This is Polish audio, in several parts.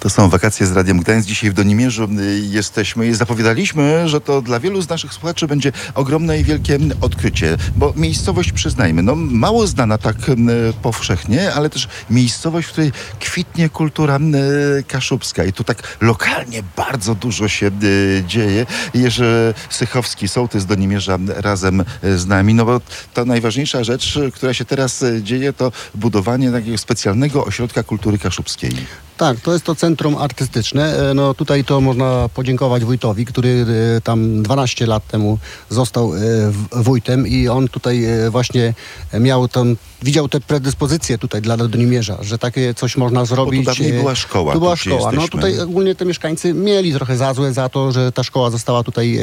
To są wakacje z Radiem Gdańsk. Dzisiaj w Donimierzu jesteśmy i zapowiadaliśmy, że to dla wielu z naszych słuchaczy będzie ogromne i wielkie odkrycie, bo miejscowość, przyznajmy, no mało znana tak powszechnie, ale też miejscowość, w której kwitnie kultura kaszubska i tu tak lokalnie bardzo dużo się dzieje. Jerzy Sychowski, sołtys z Donimierza razem z nami, no bo to najważniejsza rzecz, która się teraz dzieje, to budowanie takiego specjalnego ośrodka kultury kaszubskiej. Tak, to jest to centrum artystyczne. No tutaj to można podziękować wójtowi, który tam 12 lat temu został wójtem i on tutaj właśnie widział te predyspozycje tutaj dla Donimierza, że takie coś można zrobić. Bo tu dawniej była szkoła. Tu była szkoła. No tutaj ogólnie te mieszkańcy mieli trochę za złe za to, że ta szkoła została tutaj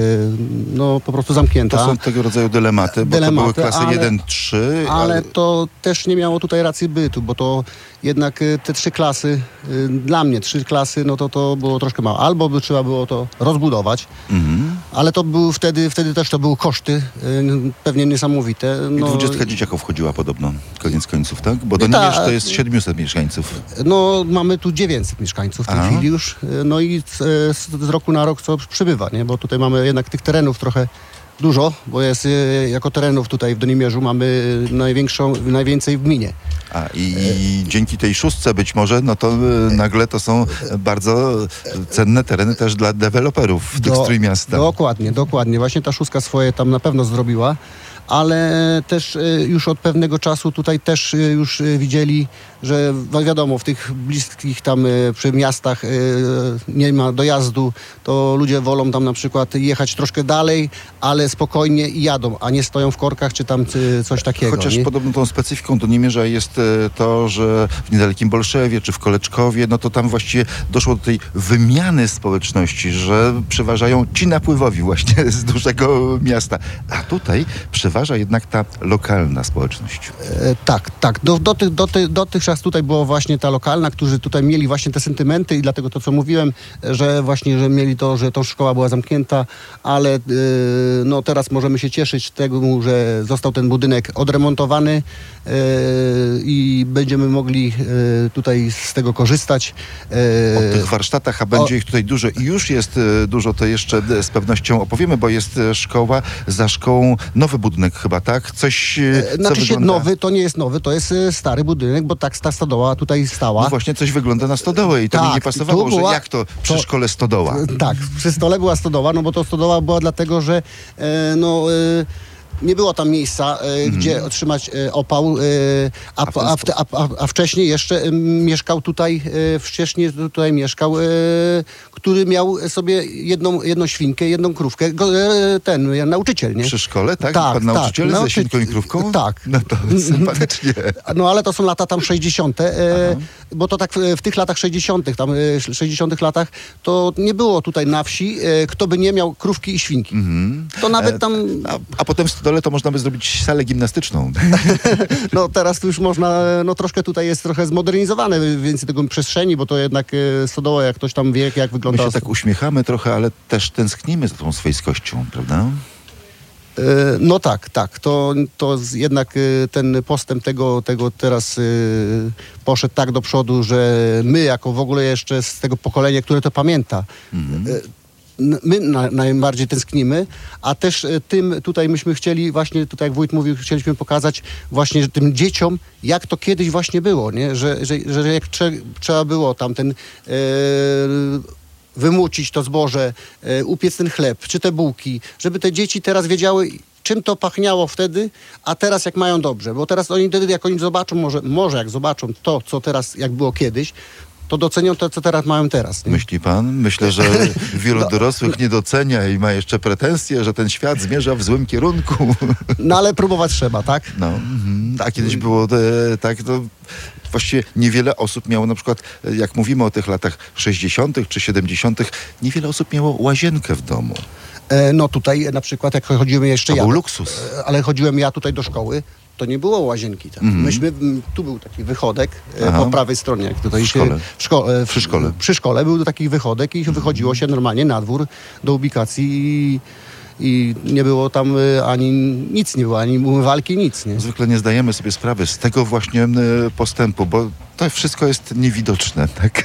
no po prostu zamknięta. To są tego rodzaju dylematy, bo to były klasy 1-3. Ale to też nie miało tutaj racji bytu, bo to jednak te 3 klasy, dla mnie 3 klasy, no to było troszkę mało. Albo by trzeba było to rozbudować, ale to był wtedy też to były koszty pewnie niesamowite. No, i 20 dzieciaków wchodziła podobno, koniec końców, tak? Bo Donimierz to jest 700 mieszkańców. No mamy tu 900 mieszkańców w tej chwili już, no i z roku na rok co przybywa, nie? Bo tutaj mamy jednak tych terenów trochę dużo, bo jest jako terenów tutaj w Donimierzu mamy najwięcej w gminie. I dzięki tej szóstce być może, no to nagle to są bardzo cenne tereny też dla deweloperów tych Trójmiasta. Dokładnie. Właśnie ta szóstka swoje tam na pewno zrobiła, ale też już od pewnego czasu tutaj też już widzieli, że wiadomo, w tych bliskich tam przy miastach nie ma dojazdu, to ludzie wolą tam na przykład jechać troszkę dalej, ale spokojnie i jadą, a nie stoją w korkach czy tam coś takiego. Chociaż podobno tą specyfiką Donimierza jest to, że w niedalekim Bolszewie czy w Koleczkowie, no to tam właściwie doszło do tej wymiany społeczności, że przeważają ci napływowi właśnie z dużego miasta, a tutaj przeważa jednak ta lokalna społeczność. Tak. Dotychczas tutaj była właśnie ta lokalna, którzy tutaj mieli właśnie te sentymenty i dlatego to, co mówiłem, że właśnie, że mieli to, że ta szkoła była zamknięta, ale no teraz możemy się cieszyć tego, że został ten budynek odremontowany i będziemy mogli tutaj z tego korzystać. O tych warsztatach, a będzie ich tutaj dużo i już jest dużo, to jeszcze z pewnością opowiemy, bo jest szkoła, za szkołą nowy budynek chyba, tak? Coś, znaczy się nowy, to nie jest nowy, to jest stary budynek, bo tak ta stodoła tutaj stała. No właśnie coś wygląda na stodołę i to mi nie pasowało, że jak to przy szkole stodoła? Tak, przy stole była stodoła, no bo to stodoła była dlatego, że nie było tam miejsca, gdzie otrzymać opał, a wcześniej jeszcze mieszkał tutaj, który miał sobie jedną świnkę, jedną krówkę, ten nauczyciel, nie? Przy szkole, tak? Pan nauczyciel ze świnką i krówką? Tak. No to sympatycznie. No ale to są lata tam 60., bo to tak w tych latach 60. latach, to nie było tutaj na wsi, kto by nie miał krówki i świnki. To nawet tam... A potem w stodole to można by zrobić salę gimnastyczną. No teraz tu już można, no troszkę tutaj jest trochę zmodernizowane, więcej tego przestrzeni, bo to jednak stodoła, jak ktoś tam wie, jak wygląda. My się tak uśmiechamy trochę, ale też tęsknimy za tą swojskością, prawda? No tak. To jednak ten postęp tego teraz poszedł tak do przodu, że my jako w ogóle jeszcze z tego pokolenia, które to pamięta, my najbardziej tęsknimy, a też tym tutaj myśmy chcieli właśnie, tutaj jak wójt mówił, chcieliśmy pokazać właśnie że tym dzieciom, jak to kiedyś właśnie było, nie? Że jak trzeba było tam wymucić to zboże, upiec ten chleb, czy te bułki, żeby te dzieci teraz wiedziały, czym to pachniało wtedy, a teraz jak mają dobrze. Bo teraz jak oni zobaczą, może jak zobaczą to, co teraz, jak było kiedyś, to docenią to, co teraz mają teraz. Nie? Myśli pan? Myślę, że wielu dorosłych nie docenia i ma jeszcze pretensje, że ten świat zmierza w złym kierunku. No ale próbować trzeba, tak? No, a kiedyś było tak, to właściwie niewiele osób miało na przykład, jak mówimy o tych latach 60. czy 70., niewiele osób miało łazienkę w domu. No tutaj na przykład, jak chodziłem jeszcze to był luksus. Ale chodziłem ja tutaj do szkoły, to nie było łazienki. Tak. Tu był taki wychodek po prawej stronie. Jak tutaj przy szkole był taki wychodek i wychodziło się normalnie na dwór do ubikacji i nie było tam nic nie było, ani umywalki, nic. Nie? Zwykle nie zdajemy sobie sprawy z tego właśnie postępu, bo to wszystko jest niewidoczne, tak?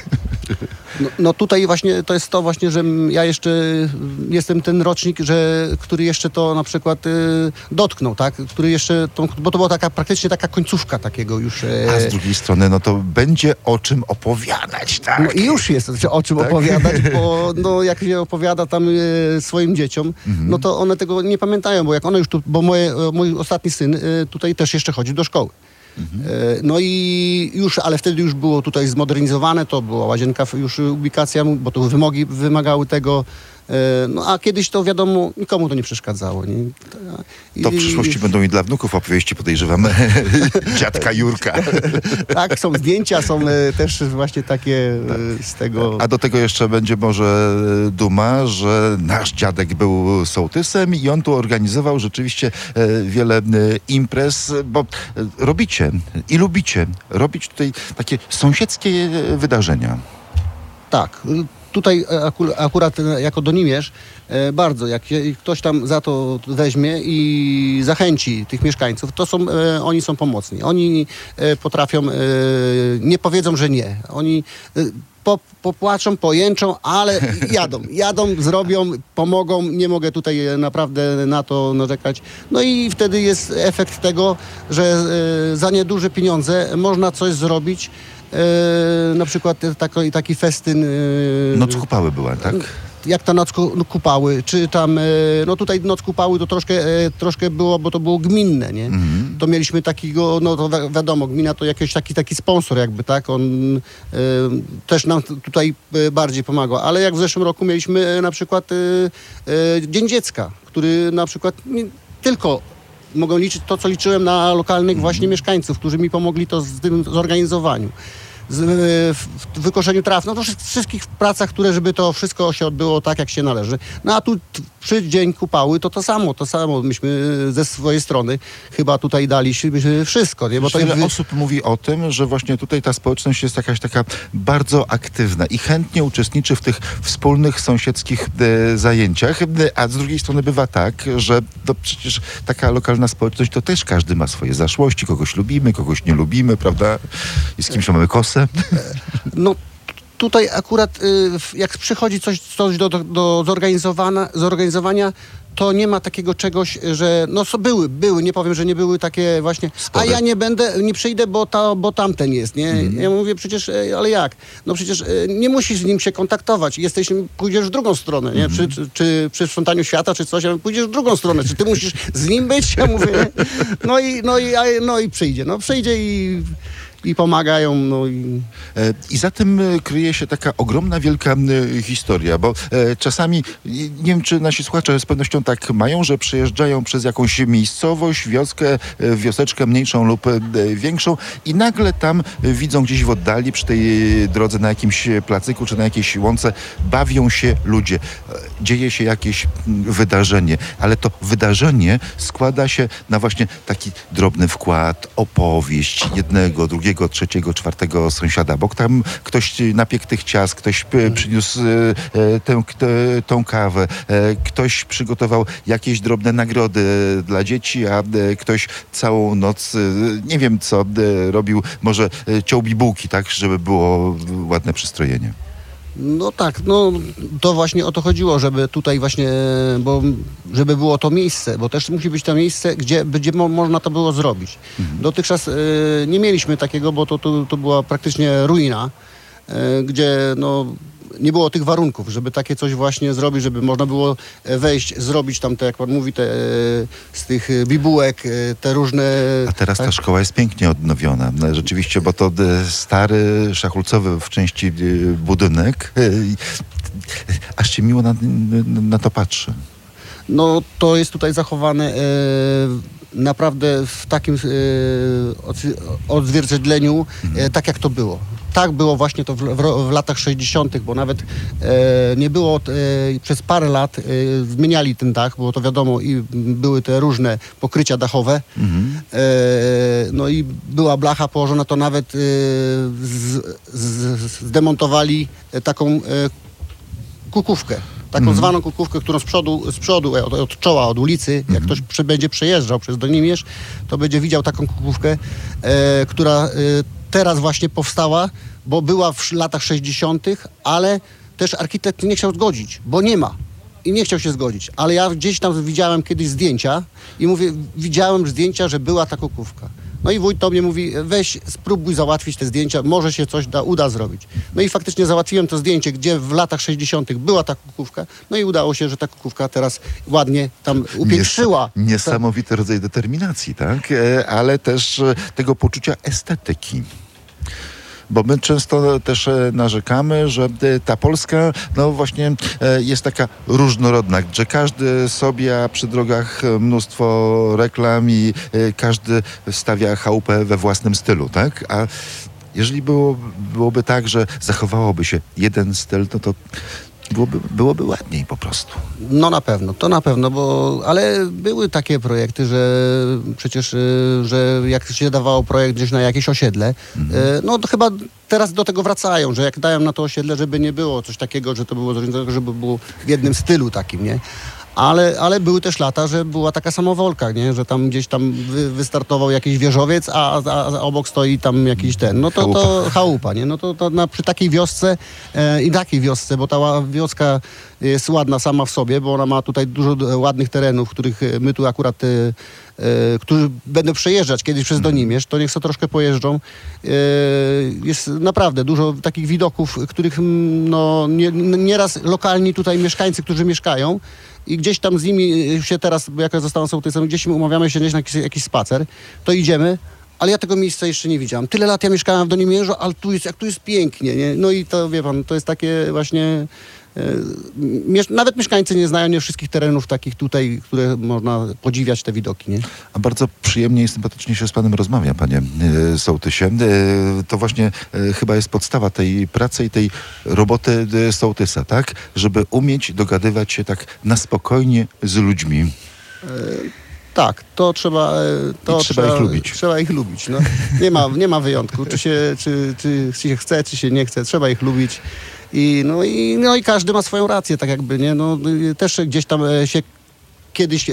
No tutaj właśnie to jest to właśnie, że ja jeszcze jestem ten rocznik, który jeszcze to na przykład dotknął, tak? Który jeszcze, bo to była praktycznie taka końcówka takiego już. A z drugiej strony, no to będzie o czym opowiadać, tak? No i już jest o czym opowiadać, bo no, jak się opowiada tam swoim dzieciom, no to one tego nie pamiętają, bo jak one już tu, bo mój ostatni syn tutaj też jeszcze chodził do szkoły. No i już, ale wtedy już było tutaj zmodernizowane, to była łazienka, już ubikacja, bo to wymogi wymagały tego. No a kiedyś to wiadomo, nikomu to nie przeszkadzało. Nie? To w przyszłości będą i dla wnuków opowieści, podejrzewam, dziadka Jurka. Tak, są zdjęcia, są też właśnie takie z tego. A do tego jeszcze będzie może duma, że nasz dziadek był sołtysem i on tu organizował rzeczywiście wiele imprez, bo robicie i lubicie robić tutaj takie sąsiedzkie wydarzenia. Tak. Tutaj akurat jako Donimierz bardzo, jak ktoś tam za to weźmie i zachęci tych mieszkańców, to oni są pomocni. Oni potrafią, nie powiedzą, że nie. Oni popłaczą, pojęczą, ale jadą, zrobią, pomogą. Nie mogę tutaj naprawdę na to narzekać. No i wtedy jest efekt tego, że za nieduże pieniądze można coś zrobić. Na przykład taki festyn. Noc Kupały była, tak? Jak ta noc Kupały, czy tam, no tutaj noc Kupały to troszkę było, bo to było gminne, nie? To mieliśmy takiego, no to wiadomo, gmina to jakiś taki sponsor jakby, tak? On też nam tutaj bardziej pomagał, ale jak w zeszłym roku mieliśmy na przykład Dzień Dziecka, który na przykład nie tylko mogą liczyć to, co liczyłem na lokalnych właśnie mieszkańców, którzy mi pomogli to w tym zorganizowaniu. W wykoszeniu traw, no to wszystkich pracach, żeby to wszystko się odbyło tak, jak się należy. No a tu przy Dzień Kupały to samo myśmy ze swojej strony chyba tutaj daliśmy wszystko. Nie? Bo to wiele osób mówi o tym, że właśnie tutaj ta społeczność jest jakaś taka bardzo aktywna i chętnie uczestniczy w tych wspólnych sąsiedzkich zajęciach, a z drugiej strony bywa tak, że to przecież taka lokalna społeczność to też każdy ma swoje zaszłości, kogoś lubimy, kogoś nie lubimy, prawda? I z kimś mamy kosę. No tutaj akurat jak przychodzi coś do zorganizowania, to nie ma takiego czegoś, że no były, nie powiem, że nie były takie właśnie, a ja nie przyjdę, bo tamten jest, nie? Ja mówię przecież, ale jak? No przecież nie musisz z nim się kontaktować, pójdziesz w drugą stronę, nie? Czy przy sprzątaniu świata, czy coś, pójdziesz w drugą stronę, czy ty musisz z nim być? Ja mówię, no i przyjdzie, i pomagają. No I za tym kryje się taka ogromna, wielka historia, bo czasami, nie wiem, czy nasi słuchacze z pewnością tak mają, że przyjeżdżają przez jakąś miejscowość, wioskę, wioseczkę mniejszą lub większą i nagle tam widzą gdzieś w oddali, przy tej drodze na jakimś placyku, czy na jakiejś łące, bawią się ludzie. Dzieje się jakieś wydarzenie, ale to wydarzenie składa się na właśnie taki drobny wkład, opowieść jednego, drugiego, trzeciego, czwartego sąsiada, bo tam ktoś napiekł tych ciast, ktoś przyniósł tą kawę, ktoś przygotował jakieś drobne nagrody dla dzieci, a ktoś całą noc, nie wiem co robił, może ciął bibułki, tak, żeby było ładne przystrojenie. No tak, no to właśnie o to chodziło, żeby tutaj właśnie, żeby było to miejsce, bo też musi być to miejsce, gdzie można to było zrobić. Dotychczas nie mieliśmy takiego, bo to była praktycznie ruina, gdzie no nie było tych warunków, żeby takie coś właśnie zrobić, żeby można było wejść, zrobić tam te, jak pan mówi, z tych bibułek, te różne... A teraz ta szkoła jest pięknie odnowiona. Rzeczywiście, bo to stary, szachulcowy w części budynek. Aż się miło na to patrzy. No to jest tutaj zachowane naprawdę w takim odzwierciedleniu, tak jak to było. Tak było właśnie to w latach 60., bo nawet nie było, przez parę lat zmieniali ten dach, było to wiadomo i były te różne pokrycia dachowe. No i była blacha położona, to nawet zdemontowali taką kukówkę. Taką zwaną kukówkę, którą z przodu od czoła, od ulicy, jak ktoś będzie przejeżdżał przez Donimierz, to będzie widział taką kukówkę, która teraz właśnie powstała, bo była w latach 60., ale też architekt nie chciał zgodzić, bo nie ma. I nie chciał się zgodzić. Ale ja gdzieś tam widziałem kiedyś zdjęcia i mówię, widziałem zdjęcia, że była ta kukówka. No i wójt do mnie mówi, weź spróbuj załatwić te zdjęcia, może się coś uda zrobić. No i faktycznie załatwiłem to zdjęcie, gdzie w latach 60. była ta kukówka, no i udało się, że ta kukówka teraz ładnie tam upietrzyła. Niesamowity rodzaj determinacji, tak? Ale też tego poczucia estetyki. Bo my często też narzekamy, że ta Polska, no właśnie jest taka różnorodna, że każdy sobie, a przy drogach mnóstwo reklam i każdy stawia chałupę we własnym stylu, tak? A jeżeli byłoby tak, że zachowałoby się jeden styl, no to byłoby ładniej po prostu. No na pewno, ale były takie projekty, że przecież, że jak się dawało projekt gdzieś na jakieś osiedle, no to chyba teraz do tego wracają, że jak dają na to osiedle, żeby nie było coś takiego, że to było zorganizowane, żeby było w jednym stylu takim, nie? Ale były też lata, że była taka samowolka, nie? Że tam gdzieś tam wystartował jakiś wieżowiec, a obok stoi tam jakiś ten. No to chałupa, nie? No to przy takiej wiosce i takiej wiosce, bo ta wioska jest ładna sama w sobie, bo ona ma tutaj dużo ładnych terenów, których my tu akurat którzy będą przejeżdżać kiedyś przez Donimierz, to niech sobie troszkę pojeżdżą. Jest naprawdę dużo takich widoków, których no, nieraz lokalni tutaj mieszkańcy, którzy mieszkają i gdzieś tam z nimi się teraz, bo jak zostaną sołtysem, gdzieś umawiamy się gdzieś na jakiś spacer, to idziemy, ale ja tego miejsca jeszcze nie widziałam. Tyle lat ja mieszkałem w Donimierzu, ale tu jest pięknie, nie? No i to, wie pan, to jest takie właśnie... Nawet mieszkańcy nie znają nie wszystkich terenów takich tutaj, które można podziwiać te widoki, nie? A bardzo przyjemnie i sympatycznie się z panem rozmawia, panie sołtysie. To właśnie chyba jest podstawa tej pracy i tej roboty sołtysa, tak? Żeby umieć dogadywać się tak na spokojnie z ludźmi. Tak, to trzeba ich lubić. Trzeba ich lubić. No. Nie ma wyjątku, czy się chce, czy się nie chce. Trzeba ich lubić. I każdy ma swoją rację, tak jakby, nie? No, też gdzieś tam się kiedyś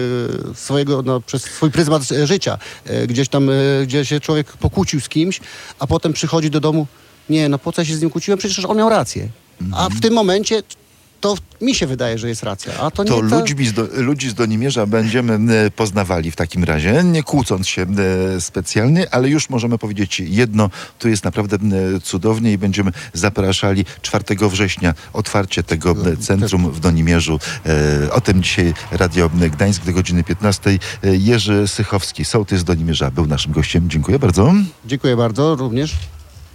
przez swój pryzmat życia, gdzieś tam, gdzie się człowiek pokłócił z kimś, a potem przychodzi do domu, nie, no po co ja się z nim kłóciłem? Przecież on miał rację. A w tym momencie to mi się wydaje, że jest racja. A to nie ludzi z Donimierza będziemy poznawali w takim razie, nie kłócąc się specjalnie, ale już możemy powiedzieć jedno, tu jest naprawdę cudownie i będziemy zapraszali 4 września otwarcie tego centrum w Donimierzu. O tym dzisiaj Radio Gdańsk do godziny 15. Jerzy Sychowski, sołtys z Donimierza, był naszym gościem. Dziękuję bardzo. Dziękuję bardzo, również.